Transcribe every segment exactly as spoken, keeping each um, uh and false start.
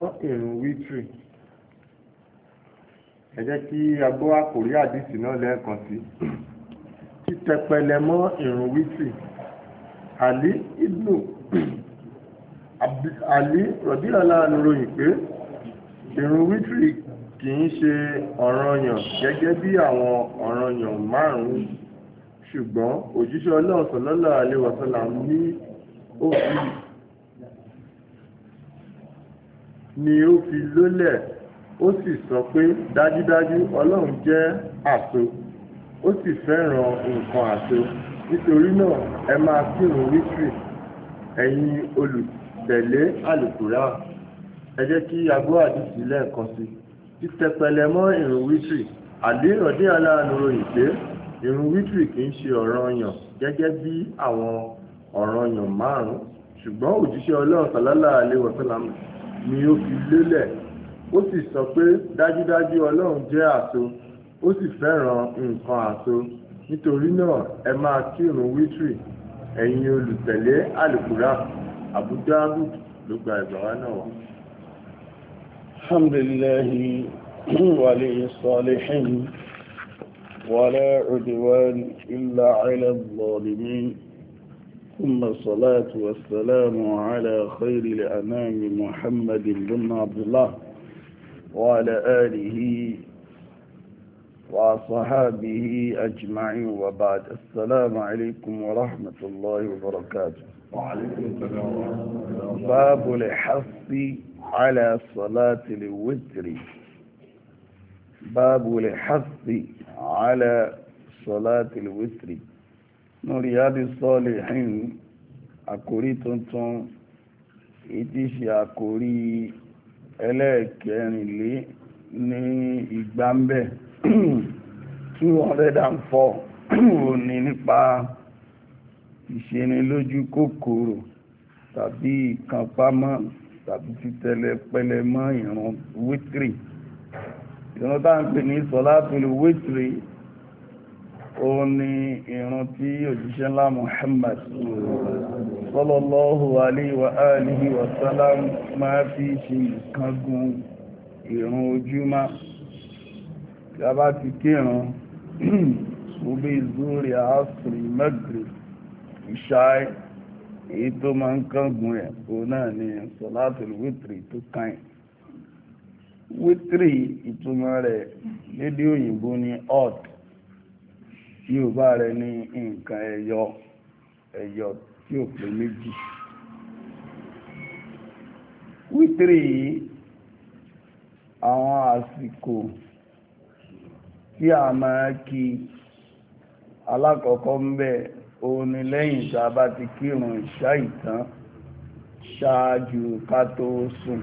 ìrun wítìrì. Ẹ jẹ́ kí a gbọ́ àkòrí àdìsí náà lẹ́ẹ̀kan sí. Títẹpẹlẹ mọ́ ìrun wítìrì. Àlí ibnu Àlí rọ̀díyàlláhu anhu ròyìn pé ìrun wítìrì kì í ṣe ọ̀ranyàn gẹ́gẹ́ bí àwọn ọ̀ranyàn márùn-ún, ṣùgbọ́n òjíṣẹ́ Ọlọ́run sallallahu alaihi wasallam ní ó fi ni ó fi lólẹ̀, ó sì sọ pé dájúdájú Ọlọ́run jẹ́ àṣọ, ó sì fẹ́ràn nǹkan àṣọ. Nítorí náà ẹ máa kírun wítìrì, ẹ̀yin olùtẹ̀lé àlùkùránì. Ẹ jẹ́ kí a gbọ́ àdìsí lẹ́ẹ̀kan sí. Títẹpẹlẹ mọ́ ìrun wítìrì. Àlí rọ̀díyàlláhu anhu ròyìn pé ìrun wítìrì kì í ṣe ọ̀ranyàn gẹ́gẹ́ bí àwọn ọ̀ranyàn márùn-ún, ṣùgbọ́n òjíṣẹ́ Ọlọ́run sallallahu alaihi wasallam ni ó fi lélẹ̀, ó sì sọ pé dájúdájú Ọlọ́run jẹ́ àṣọ, ó sì fẹ́ràn nǹkan àṣọ. Nítorí náà ẹ máa kírun wítìrì, ẹ̀yin olùtẹ̀lé àlùkùránì. Abu Dawud ló gba ìgbà wa náà wá. Alhamdulillahi waliyyis salihin wala udwan illa ala adh-dhalimin. ثم الصلاة والسلام على خير الأنام محمد بن عبد الله وعلى آله وصحابه أجمعين، وبعد. السلام عليكم ورحمة الله وبركاته. وعليكم السلام ورحمة الله. باب الحث على صلاة الوتر. باب الحث على صلاة الوتر. Riyadi Salihin, àkórí tuntun, ìtí ṣe àkórí ẹlẹ́ẹ̀kẹrìnlé ní ìgbàmbẹ̀ two hundred four òní nípa ìṣenilójú kòkòrò tàbí ìkànpámọ́ tàbí títẹ̀lẹpẹlẹ mọ́ ìrun wítìrì. ìrun tá ń pè ní sọ̀látùl wítìrì, ó ní ìrun tí òjíṣẹ́ ńlá Muhammad sallallahu alaihi wa alihi wa sallam máa fi ṣe ìkángun ìrun ojúmọ́. Tí a bá ti kírun ṣubí zúrí àásìrì maghrib ìṣáì, èyí tó máa ń kángun ẹ̀ ó náà ni sọ̀látùl wítìrì tó kàn. Wítìrì ìtumọ̀ rẹ̀ lédè òyìnbó ní odd, Yorùbá rẹ̀ ní nǹkan ẹyọ ẹyọ tí ó pé méjì. Wítìrì yìí, àwọn àsìkò tí a máa kí alákọ̀ọ́kọ́ ń bẹ òun ni lẹ́yìn tí a bá ti kírun ìṣá ìtàn ṣáájú ká tó sùn.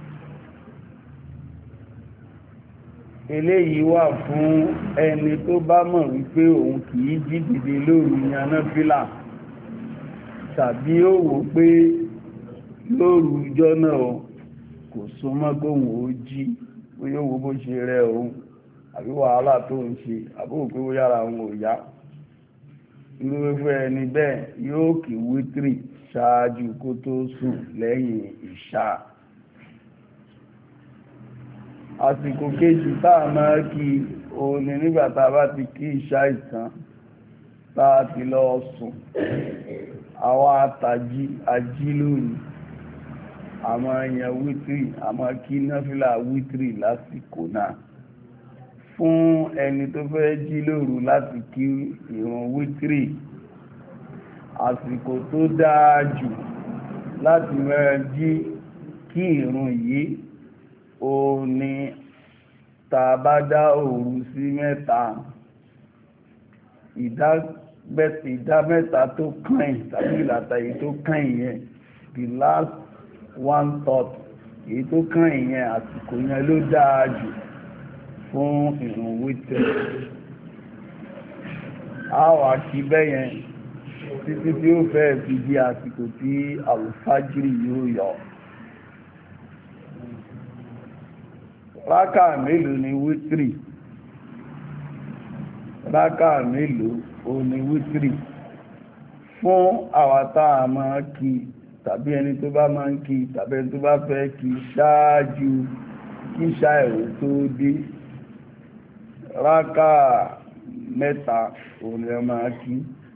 Eléyìí wà fún ẹni tó bá mọ̀ wípé òun kìí jí dìde lóru yanáfílà, tàbí ó wò pé lóru ọjọ́ náà kò súnmọ́ kóhun ó jí, bóyá ó wò bó ṣe rẹ̀ òun àbí wàhálà tó ń ṣe, àbúrò pé ó yára òun ò yá. Irúfẹ́ ẹni bẹ́ẹ̀ yóò kí wítìrì ṣáájú kó tó sùn lẹ́yìn ìṣá. Àsìkò kejì táà máa kí òun ni nígbà tá a bá ti kí ìṣá ìtàn táà ti lọ sùn, àwọn àtàjí ají lónìí, àmọ́ èèyàn wítìrì, àmọ́ kí náfílà wítìrì lásìkò náà. Fún ẹni tó fẹ́ jí lóru láti kí ìrun wítìrì, àsìkò tó dáa jù láti máa jí kí ìrun yìí ó ní tá bá dá òru sí mẹ́ta, ìdá mẹ́ta tó kàn tàbí ìlàta èyí tó kàn yẹn, the last one third èyí tó kàn yẹn, àsìkò yẹn ló dáa jù fún ìrun wítìrì. A wà kí bẹ́yẹn títí tí ó fẹ́ fi di àsìkò tí àlùfájìrì yóò yọ. Rákà mélòó ni wítìrì? Rákà mélòó o ni wítìrì? Fún àwátá àmọ́ kí tàbí ẹni tó bá máa ń kí tàbí ẹni tó bá fẹ́ kí ṣáájú kí ṣáìwò tó dé rákà mẹ́ta òun ni ẹ máa kí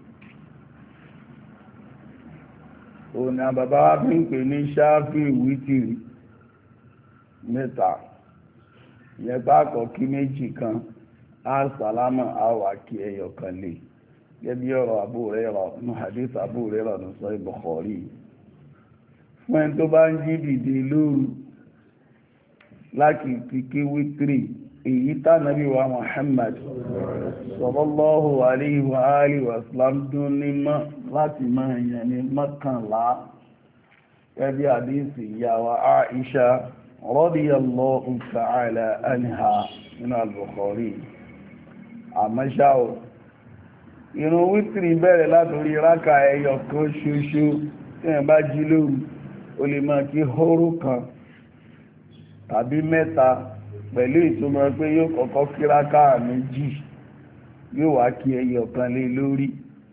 òun ni àbàbá wá fi ń pè ní ṣáfì wítìrì mẹ́ta ìyẹn bá kọ̀ kí méjì kan á sàlámà á wà kí ẹyọ kan lè gẹ́bí ọ̀rọ̀ Abu Hurairah ní hadith Abu Hurairah ní Sahih Bukhari fún ẹni tó bá ń jí dìde lóru láti fi kí wítìrì èyí tánàbí wa Muhammad sallallahu alayhi wa alihi wa sallam dún ní mọ́ láti máa yẹn ní mọ́kànlá gẹ́bí àdísì ìyàwó Aisha radiyallahu ta'ala anha nínú al-Bukhari àmọ́ṣáò ìrun wítìrì bẹ̀rẹ̀ látorí rákà ẹyọ kan ṣoṣo tí ẹ bá jí lóru o lè máa kí hóró kan tàbí mẹ́ta pẹ̀lú ìtumọ̀ pé yóò kọ́kọ́ kí rákà méjì yóò wá kí ẹyọ kan lé lórí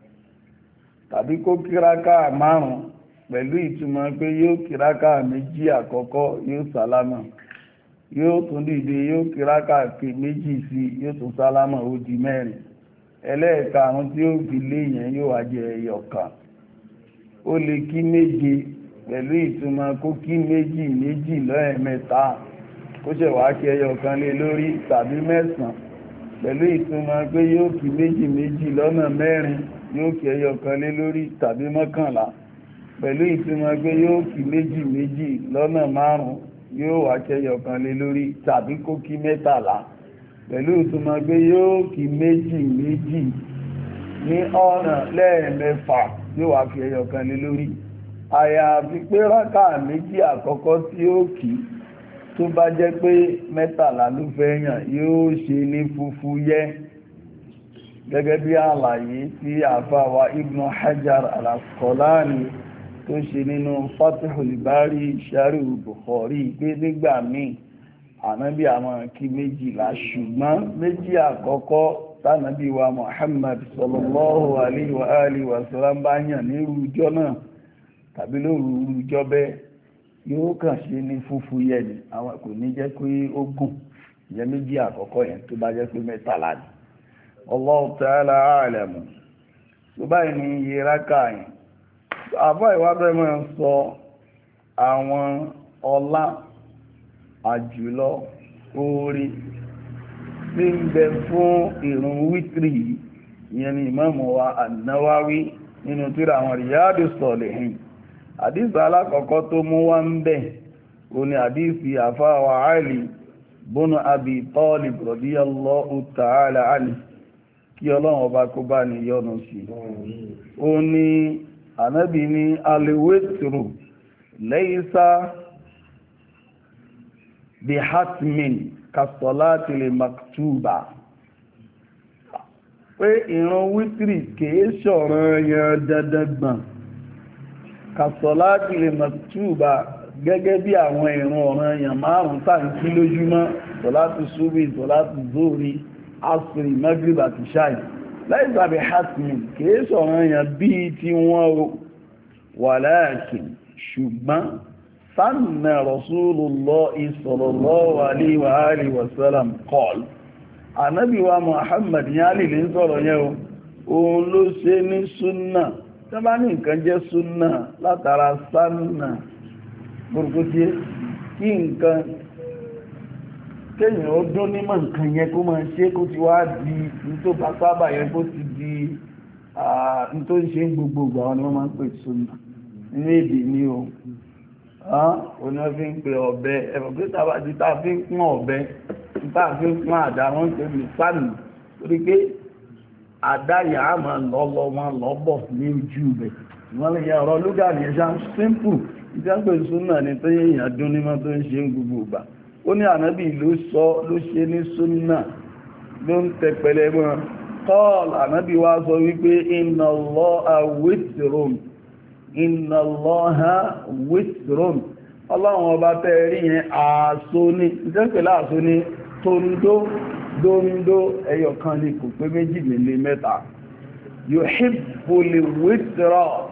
tàbí kó kí rákà márùn pẹ̀lú ìtumọ̀ pé yóò kí rákà méjì àkọ́kọ́ yóò sálámà yóò tún dìde yóò kí rákà méjì sí yóò tún sálámà ó di mẹ́rin ẹlẹ́ẹ̀karùn tí ó fi lé yẹn yóò wá jẹ ẹyọ kan ó lè kí méje pẹ̀lú ìtumọ̀ kó kí méjì méjì lẹ́ẹ̀mẹ́ta kó ṣe wá kí ẹyọ kan lé lórí tàbí mẹ́sàn pẹ̀lú ìtumọ̀ pé yóò kí méjì méjì lọ́nà mẹ́rin yóò kí ẹyọ kan lé lórí tàbí mọ́kànlá pẹ̀lú ìtumọ̀ pé yóò kí méjì méjì lọ́nà márùn yóò wá kí ẹyọ kan lé lórí tàbí kó kí mẹ́tàlá pẹ̀lú ìtumọ̀ pé yóò kí méjì méjì ní ọ̀nà lẹ́ẹ̀mẹ́fà yóò wá fi ẹyọ kan lé lórí àyàfi pé rákà méjì àkọ́kọ́ tí ó kí tó bá jẹ́ pé mẹ́tàlá ló fẹ́ yàn yóò ṣe ní fúfú yẹ́ gẹ́gẹ́ bí àlàyé tí àfáwà Ibn Hajar al-Asqalani tó ṣe nínú Fathul Bari Sharh Bukhari pé nígbà míì ànábì àwọn kí méjìlá ṣùgbọ́n méjì àkọ́kọ́ tánàbí wa Muhammad sallallahu alaihi wa alihi wa sallam bá yàn ní rújọ́ náà tàbí lóru rújọ́ bẹ́ẹ̀ yóò kàn ṣe ní fúfú yẹ ni àwọn kò ní jẹ́ pé ó gùn jẹ́ méjì àkọ́kọ́ yẹn tó bá jẹ́ pé mẹ́tàlá ni Allahu ta'ala a'lamu tó báyìí ní iye rákà yẹn àbá ìwádọ́ mọ́ sọ àwọn ọlá àjùlọ orí tí ń bẹ fún ìrun wítìrì ìyẹn ni Ìmáàmù wa An-Nawawi nínú tírà àwọn Riyadus Salihin àdísì alákọ̀ọ́kọ́ tó mú wá ń bẹ̀ o ni àdísì àfáwà Ali bónú Abi Talib radiyallahu ta'ala anhu kí ọlọ́run ọba kó bá ní yọ́nú sí o ní ànábì ní al-witru laysa bí hatmin kàsọ̀láti lè maktuba pé ìran wítìrì kìí ṣọ̀ràn yẹn dandangbọ̀n kàsọ̀láti lè maktuba gẹ́gẹ́ bí àwọn ìran ọ̀ràn yẹn márùn-ún tàbí lójúmọ́ sọ̀láti ṣúbí sọ̀láti zórí asìrì magrib àti ṣáì laysa bí hatmin kìí ṣọ̀ràn yẹn bí tí wọ́n walakin ṣùgbọ́n sanna rasulullah sallallahu alaihi wa alihi wa sallam qala ànábì wa Muhammad ya lè lè sọ̀rọ̀ yẹn òun ló ṣe ní súnnà tó bá ní nǹkan jẹ́ súnnà látara sanna gbogbo tí kí nǹkan kéèyàn ó dún nímọ̀ nǹkan yẹn kó máa ṣe kó ti wá di tó bá sábà yẹn kó ti di tó ń ṣe gbogbo ìgbà wọn ni wọ́n máa ń pè súnnà ní èdè ní o oní wọ́n fi ń pe ọ̀bẹ ẹ̀fọ̀ pé tàbá ti tá fi ń pọ́n ọ̀bẹ tá fi ń pọ́n àdá wọ́n pè ní sáàmì torí pé àdá yà á máa lọ́lọ́ wọn lọ́bọ̀ ní ojú rẹ̀ wọ́n lè yẹ ọ̀rọ̀ lúgà ní ẹ̀ṣá simple ìjọba súnà ní tó yẹ̀yàn dún ní mọ́ tó ń ṣe gbogbo ìgbà ó ní ànábì ló sọ ló ṣe ní súnà ló ń tẹpẹlẹ mọ́ kọ́ọ̀lù ànábì wá sọ wípé inna Allaha witrun inna Allaha witrun ọlọ́run ọba tẹ́rí yẹn ààsó ní ìjẹ́pẹ̀lá ààsó ní tóńdó dóńdó ẹyọ kan ní kò pé méjì nílé mẹ́ta yuhibbul witra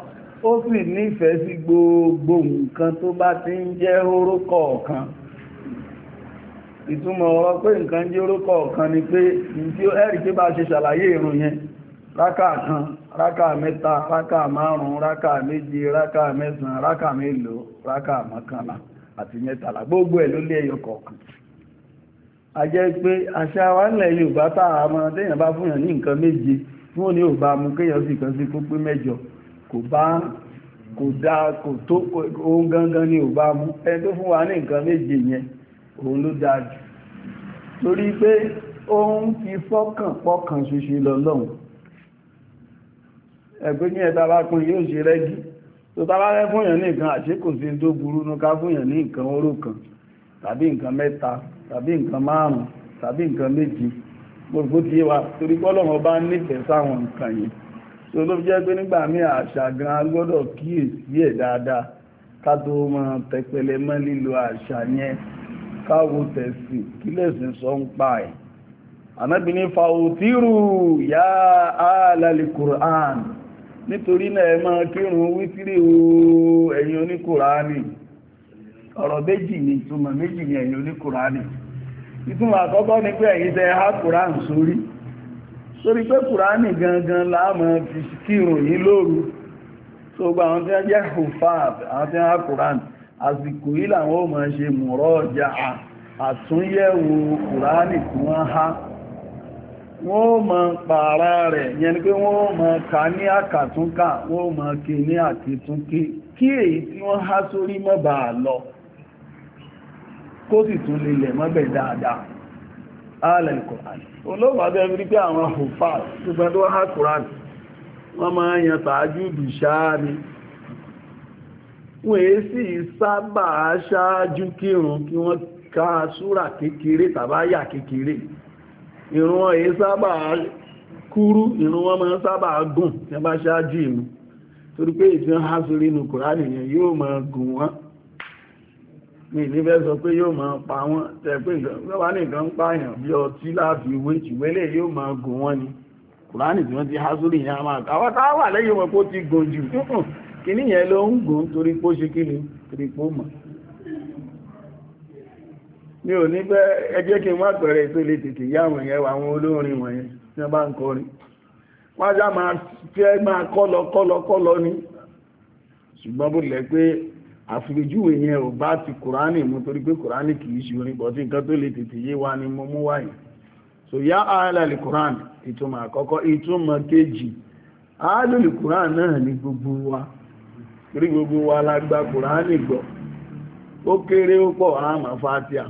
ó sì nífẹ̀ẹ́ sí gbogbo nǹkan tó bá ti ń jẹ́ hóró kọ̀ọ̀kan. Ìtumọ̀ ọ̀rọ̀ pé nǹkan jẹ́ hóró kọ̀ọ̀kan ni pé tí ó ẹ̀rí pé bá ṣe ṣàlàyé ìrun yẹn, rákà kan, rákà mẹ́ta, rákà márùn-ún, rákà méje, rákà mẹ́sàn-án, rákà mélòó, rákà mọ́kànlá àti mẹ́tàlá, gbogbo ẹ̀ ló lé ẹyọ kọ̀ọ̀kan. A jẹ́ pé àṣà wa nílẹ̀ Yorùbá táà mọ́ téèyàn bá fúnyàn ní nǹkan méje tí wọ́n ní ò bá mú kéèyàn sì kan sí kó pé mẹ́jọ, kò bá kò dá kò tó ohun gangan ni ò bá mú. Ẹni tó fún wa ní nǹkan méje yẹn òun ló dáa jù, torí pé òun fi fọ́kàn pọ́kàn ṣoṣo lọ́lọ́run. Ẹgbẹ́ ní ẹ̀ta bá pín yóò ṣe rẹ́gí, tó tá bá rẹ́ fúnyàn ní nǹkan àṣé kò sí tó burú ní ká fúnyàn ní nǹkan oró kan tàbí nǹkan mẹ́ta tàbí nǹkan márùn-ún tàbí nǹkan méjì, gbogbo tí wà torí pọ́lọ̀mọ́ bá nífẹ̀ẹ́ sáwọn nǹkan yìí. tó ló jẹ́ pé nígbà mí àṣà gan gbọ́dọ̀ kíyèsí ẹ̀ dáadáa ká tó mọ́ tẹpẹlẹ mọ́ lílo àṣà yẹn, káwo tẹ̀sì kí lẹ̀sìn sọ ń pa ẹ̀. Ànábì ní fàòtírù yá àlàlì Kùránì, nítorí náà ẹ máa kírun wítírì o ẹ̀yin oníkùránì. Ọ̀rọ̀ méjì ni ìtumọ̀ méjì ni ẹ̀yin oníkùránì. Ìtumọ̀ àkọ́kọ́ ni pé ẹ̀yin tẹ́ há Kùránì sórí sórí pé Kùránì gangan láàmà fi kírun yìí lóru. tó gba àwọn tí wọ́n jẹ́ hufad, àwọn tí wọ́n há Kùránì, àsìkò yìí làwọn ò máa ṣe mùrọ́jà àtúnyẹ̀wò Kùránì tí wọ́n há. Wọ́n máa pààrà rẹ̀, yẹn ni pé wọ́n máa kà ní àkàtúnkà, wọ́n máa kí ní àkìtúnkí, kí èyí tí wọ́n há sórí má bàa lọ kó sì tún lè mọ́bẹ̀ dáadáa. Alẹ́ Kùránì olóòwà bẹ́ẹ̀ rí pé àwọn hùfà ṣùgbọ́n tó há Kùránì wọ́n máa yan tàájúdù ṣáá ni. Wọ́n èé sì sábà ṣáájú kírun kí wọ́n ka súrà kékeré tàbáyà kékeré. Ìrun wọn èé sábà kúrú, ìrun wọn máa sábà gùn tí wọ́n bá ṣáájú ìrun, torí pé ìtí wọ́n há sórí inú Kùránì yẹn yóò máa gùn wọ́n. Mi níbẹ̀ sọ pé yóò máa pa wọ́n, tẹ́ pé ìjọba nìkan ń pààyàn bí ọtí láàfi ìwé ìwélẹ̀ yóò máa gùn wọ́n ni. Kùránì tí wọ́n ti há sórí yẹn a máa àwọn tá wà lẹ́yìn wọn kó ti gùn jù, kìíní yẹn ló ń gùn torí pó ṣe kí ni torí pó mọ̀. Mi ò ní bẹ́ ẹ jẹ́ kí n wá pẹ̀rẹ̀ tó lè tètè yá àwọn yẹn àwọn olórin wọ̀nyẹn tí wọ́n bá ń kọrin. Wọ́n já máa fẹ́ máa kọ́lọ kọ́lọ kọ́lọ ní. Ṣùgbọ́n bó lẹ̀ pé àfìrìjúwe yẹn ò bá ti Kùránì mú torí pé Kùránì kìí ṣe orin bọ̀ tí nǹkan tó lè tètè yé wa ni mo mú wáyé. So yá àálàlì Kùránì ìtumọ̀ àkọ́kọ́. Ìtumọ̀ kejì, àálàlì Kùránì náà ní gbogbo wa, torí gbogbo wa la gba Kùránì gbọ́, ó kéré ó pọ̀ àmà Fátíà.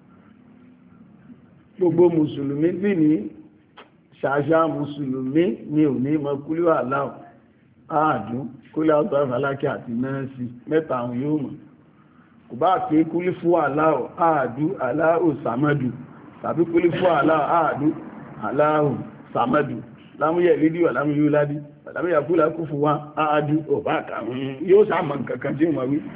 Gbogbo mùsùlùmí sì ní ṣàṣà mùsùlùmí ní òní mọ kúlú aláwọ̀ àádùn kúlú àtọ́ àfàlákì àti mẹ́rẹ́sì mẹ́ta àwọn yóò mọ̀. Kò bá pé kúlú fún aláwọ̀ àádùn aláwọ̀ sàmọ́dù tàbí kúlú fún aláwọ̀ àádùn aláwọ̀ sàmọ́dù lámúyẹ̀ lídíwà lámúyẹ̀ ládí lámúyẹ̀ kúlú fún wa àádùn ọ̀bá àkàrùn yóò sàmọ̀ kankan tí wọ́n wí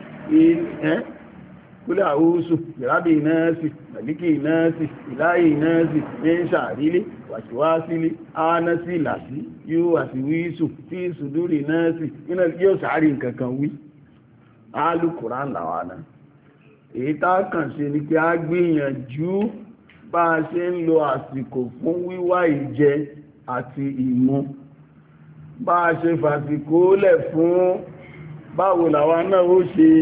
kúlẹ̀ àwúsù ìrábì náàsì màlíkì náàsì ìláyì náàsì mẹ́ṣà rílé wàṣíwásílé ánásì làsí yóò àti wíṣù tí ìsùdúrì náàsì iná yóò sàárì nǹkankan wí. Al-Qur'an làwánà èyí tá kàn ṣe ní pé a gbìyànjú bá a ṣe ń lo àsìkò fún wíwá ìjẹ àti ìmu, bá a ṣe fàsìkò lẹ̀ fún báwo làwa náà ó ṣe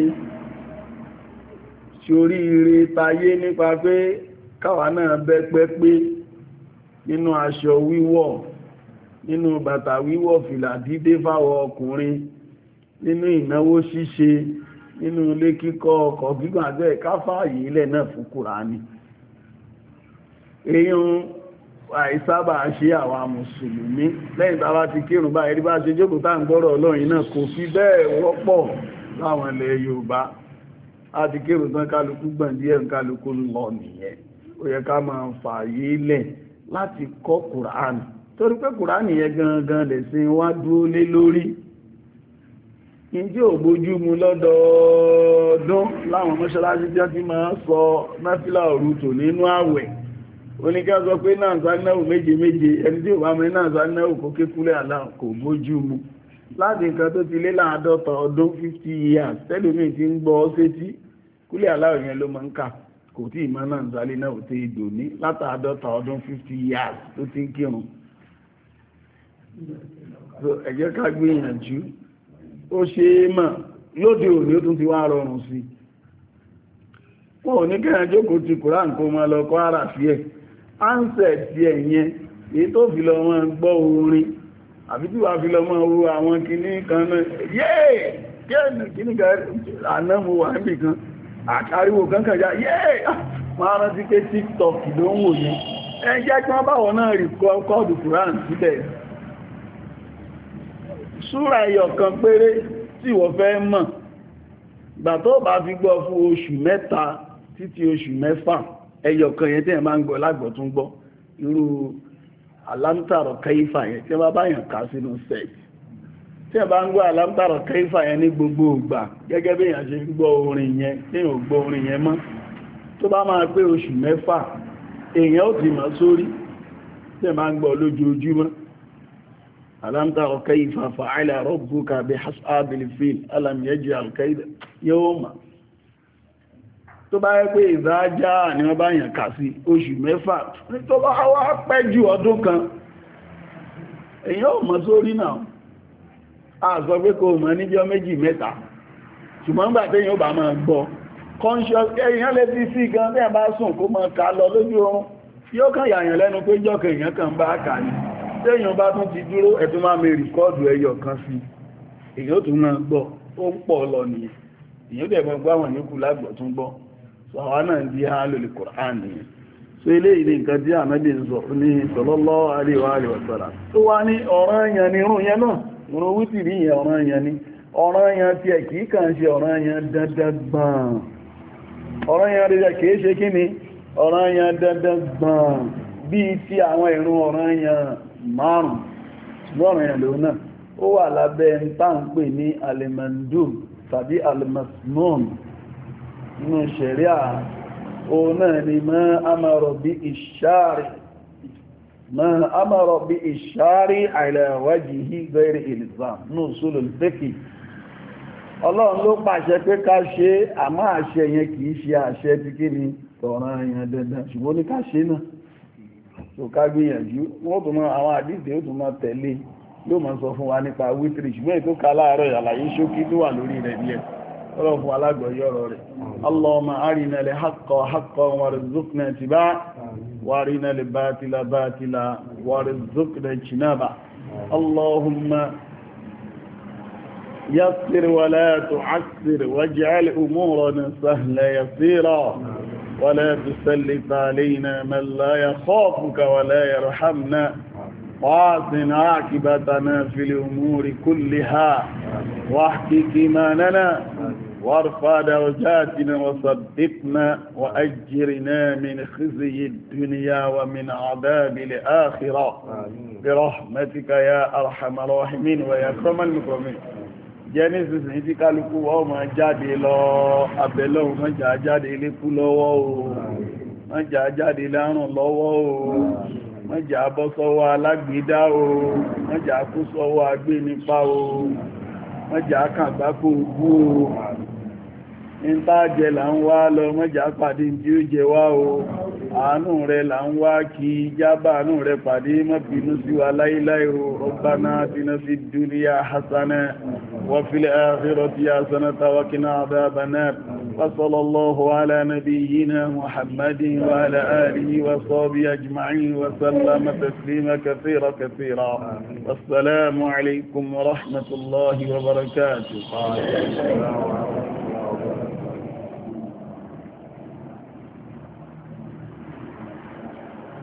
oríire tayé nípa pé káwa náà bẹ́pẹ́ pé nínú aṣọ wíwọ̀, nínú bàtà wíwọ̀, fìlà dídé fáwọn ọkùnrin, nínú ìnáwó ṣíṣe, nínú ilé kíkọ́, ọkọ̀ gígùn àti ẹ̀káfà yìí lẹ̀ náà fún Kùránì. èyàn àìsábà ṣe àwa mùsùlùmí lẹ́yìn tàbá ti kírun báyìí rí bá ṣe jókòó tá ń gbọ́rọ̀ Ọlọ́run náà kò fi bẹ́ẹ̀ wọ́pọ̀ láwọn ilẹ̀ Yorùbá. A ti kírun tán kálukú gbọ̀n díẹ̀ kálukú lọ nìyẹn. Ó yẹ ká máa fààyè lẹ̀ láti kọ́ Kùránì, torí pé Kùránì yẹn gangan lẹ̀sìn wá dúró lé lórí. Ìjẹ́ ò bójú mu lọ́dọọdún láwọn mọ́ṣáláṣí tí wọ́n ti máa sọ náfílà òru tò nínú àwẹ̀. Oníkẹ́ sọ pé náà sánáwò méje méje, ẹni tí ò bá mẹ́ náà sánáwò kó ké kúlẹ̀ àlá kò bójú mu. láti nǹkan tó ti lé láàádọ́ta ọdún fifty years tẹ́lómi ti ń gbọ́ ọ́ sétí kúlẹ̀ aláwọ̀ yẹn ló máa ń kà kò tí ìmọ̀ náà ń sálé náà ò tẹ́ ìdò ní látàádọ́ta ọdún fifty years tó ti ń kírun. ẹ jẹ́ ká gbìyànjú ó ṣe é mọ̀ lóde òní ó tún ti wá rọrùn sí wọn ò ní kẹ́yàn jókòó ti Kùránì kó máa lọ kọ́ ara sí ẹ̀ ánsẹ̀ tí ẹ̀ yẹn èyí tó fi lọ wọn gbọ́ orin àbí tí wà fi lọ mọ́ owó àwọn kìíní kan náà yéè kìíní kan àná mo wà níbì kan àkàríwò kankan já yéè máa rántí pé TikTok ló ń wò yẹn ẹ jẹ́ kí wọ́n báwọn náà rí kọ́ọ̀dù Quran síbẹ̀ súra ẹyọ kan péré tí wọ́n fẹ́ mọ̀ gbà tó bá fi gbọ́ fún oṣù mẹ́ta títí oṣù mẹ́fà ẹyọ kan yẹn tí ẹ máa ń gbọ́ lágbọ̀ tún gbọ́ irú alámtàrọ̀ kẹfà yẹn tí wọ́n bá yàn ká sínú sẹ́ẹ̀tì tí ẹ bá ń gbọ́ alámtàrọ̀ kẹfà yẹn ní gbogbo ìgbà gẹ́gẹ́ bí èèyàn ṣe ń gbọ́ orin yẹn tí ò gbọ́ orin yẹn mọ́ tó bá máa pé oṣù mẹ́fà èèyàn ó ti mọ̀ sórí tí ẹ máa ń gbọ́ lójoojúmọ́ alámtàrọ̀ kẹfà fa'ala rabbuka bi ashabil fil alam yaj'al kayda yawma tó bá yẹ pé ìdájá ni wọ́n bá yàn kà sí oṣù mẹ́fà tó bá wá pẹ́ jù ọdún kan èyàn ò mọ̀ sórí náà a sọ pé kò mọ̀ níjọ́ méjì mẹ́ta ṣùgbọ́n gbà tẹ́yìn ó bá máa gbọ́ conscious èyàn lè fi sí gan tẹ́ bá sùn kó máa ká lọ lójú oorun yóò kàn yàyàn lẹ́nu pé jọ́kẹ̀ èyàn kan bá kà ní tẹ́yìn bá tún ti dúró ẹ̀tún máa mẹ́ rìkọ́ọ̀dù ẹyọ kan sí èyàn ó tún máa gbọ́ ó ń pọ̀ lọ nìyẹn èyàn dẹ̀ mọ́ gbọ́ àwọn yòókù lágbọ̀ tún gbọ́ sọ̀wọ́n náà di hálòlì Kùránì yẹn so ilé ilé nǹkan tí Ànábì ń sọ ní sallallahu alaihi wa sallam tó wá ní ọ̀ranyàn ni irun yẹn náà irun wítìrí yẹn ọ̀ranyàn ni ọ̀ranyàn tí ẹ̀ kìí kàn ṣe ọ̀ranyàn dandan gbọ̀n ọ̀ranyàn rẹ̀ kìí ṣe kí ni ọ̀ranyàn dandan gbọ̀n bíi ti àwọn ìrun ọ̀ranyàn márùn-ún ṣùgbọ́n ọ̀ranyàn lòun náà ó wà lábẹ́ ń tà ń pè ní al-mandub tàbí al-masnun nínú ṣẹ̀ríà òun náà ni ma amara bí ìṣàrí ma amara bí ìṣàrí ala wajhi ghairi ilzam ní usulul fiqh ọlọ́run ló pàṣẹ pé ká ṣe àmọ́ àṣẹ yẹn kìí ṣe àṣẹ tí kí ni ọ̀ranyàn dandan ṣùgbọ́n ní ká ṣe náà tó ká gbìyànjú wọ́n tó máa àwọn àdíṣẹ́ ó tó máa tẹ̀lé yóò máa sọ fún wa nípa wítìrì ṣùgbọ́n ètò ká láàárọ̀ àlàyé ṣókí tó wà lórí rẹ̀ díẹ̀ ọlọ́fún alágbọ̀yọ́rọ̀ rẹ̀. Allahumma arina li haqqa haqqan warzuqna ittiba'a wa arina li batila batila warzuqna ijtinaba. Allahumma yassir wa la tu'assir waj'al umurana sahla yasira wa la tusallit alayna man la yakhafuka wa la yarhamna وَأَحْسِنْ عَاقِبَتَنَا فِي الْأُمُورِ كُلِّهَا وَاحْكِمْ إيماننا وارفع درجاتنا وصدقنا وأجرنا من خزي الدنيا ومن عذاب الآخرة برحمتك يا أرحم الراحمين ويا أكرم المكرمين. Genesis ní tí kálukú wọ́n máa jáde lọ abẹ́lọ́wọ́ mọ́jà jáde lékú lọ́wọ́ o mọ́jà jáde lárùn lọ́wọ́ o mọ́jà bọ́ sọ́wọ́ alágbèédá o mọ́jà kú sọ́wọ́ agbénipa o mọ́jà kàgbákò ogú o ní tájẹ là ń wá lọ mọ́jà pàdé tí ó jẹ wá o àánú rẹ̀ là ń wá kí jábà àánú rẹ̀ pàdé má bínú sí wa láíláí o Rabbana atina fid dunya hasana wa fil akhirati hasanatan wa qina adhaban nar wa sallallahu ala nabiyyina Muhammadin wa ala alihi wa sahbihi ajma'in wa sallama taslima kathira kathira wassalamu alaykum wa rahmatullahi wa barakatuh.